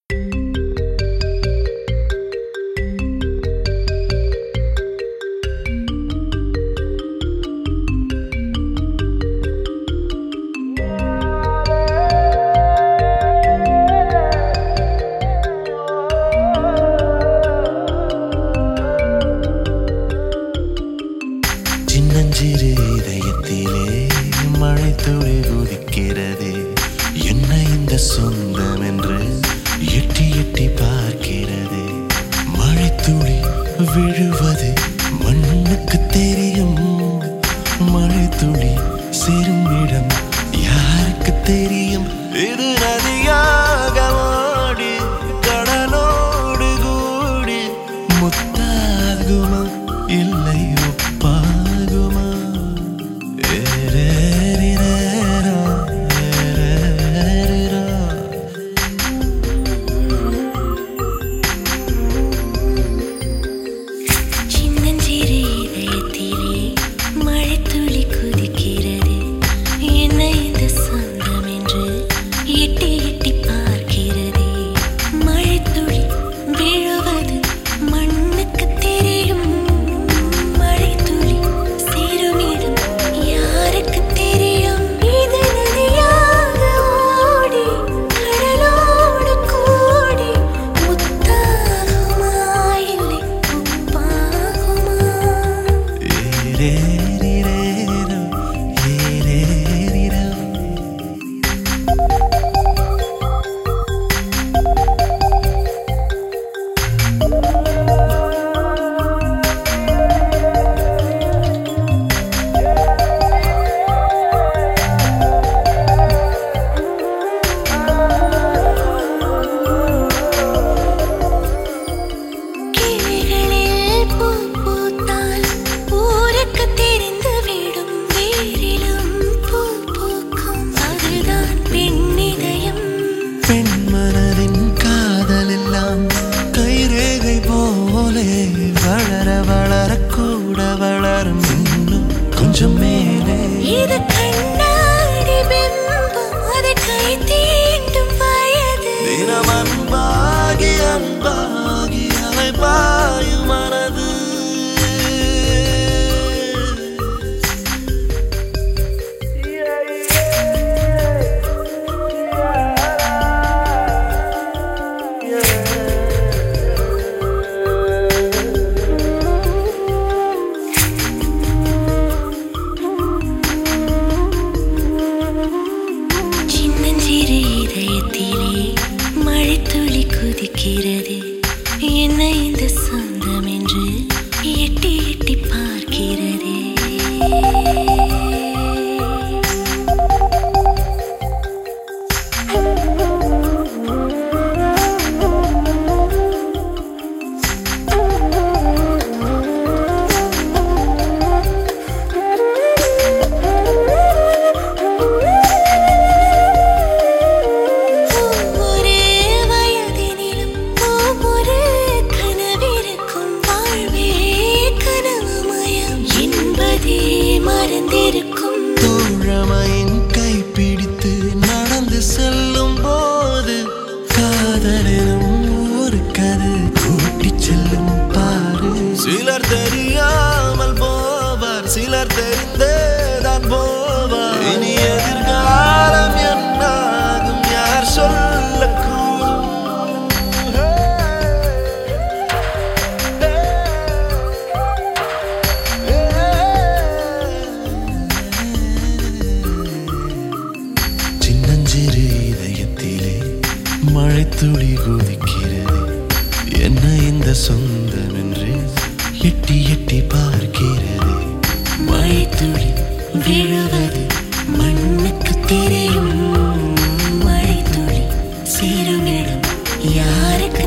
சின்னஞ்சிறு இதயத்திலே மழை துளி குதிக்கிறதே, என்ன இந்த சொந்தம் என்று எட்டி எட்டி பார்க்கிறதே. மழை துளி விழுவது மண்ணுக்கு தெரியும், மழை துளி சேரும் இடம் யாருக்கு தெரியும். இது நதியாக ஓடி கடலோடு கூடி முத்தாகுமா இல்லை ஒப்பாகுமா? சின்னஞ்சிறு இதயத்திலே மழை துளி குதிக்கிறது, என்ன இந்த சொந்தம் என்று எட்டி எட்டி பார்க்கிறதே. மழை துளி விழுவது மண்ணுக்கு தெரியும், மழை துளி சேரும் இடம் யாருக்கு தெரியும். இது நதியாக ஓடி கடலோடு கூடி முத்தாகுமா இல்லை உப்பாகுமா? கிளிகளில் பூ பூத்தால் ஊருக்கு தெரிந்துவிடும், வேரிலும் பூ பூக்கும், அதுதான் பெண்ணிதயம். பெண் மனதின் காதல் எல்லாம் கைரேகை போலே வளர வளர கூட வளரும், இன்னும் கொஞ்சம் மேலே. இது கண்ணாடி பிம்பம், அது கை தீண்டும் வயது. தினம் அன்பாகி அன்பாகி அலை பாயும் மனது. சின்னஞ்சிறு இதயத்திலே மழை துளி குதிக்கிறது, என்ன இந்த சொந்தம் என்று எட்டி எட்டி பார்க்கிறதே. ஒவ்வொரு வயதினிலும் ஒவ்வொரு கனவிருக்கும், வாழ்வே கனவுமயம் என்பதே மறந்திருக்கும். தோழமையின் கைப்பிடித்து நடந்து செல்லும் போது காதலும் ஒரு கது கூட்டிச் செல்லும் பாரு. சிலர் தெரியாமல் போவார், சிலர் தெரிந்தேதான் போவார். இனி எதிர்காலம் என்னாகும் யார் சொல்லக்கூடும்? சின்னஞ்சிறு இதயத்திலே மழை துளி குதிக்கிறது, என்ன இந்த சொந்தம் என்று எட்டி எட்டி பார்க்கிறது. மழை துளி விழுவது மண்ணுக்கு தெரியும், மழை துளி சேரும் இடம் யாருக்கு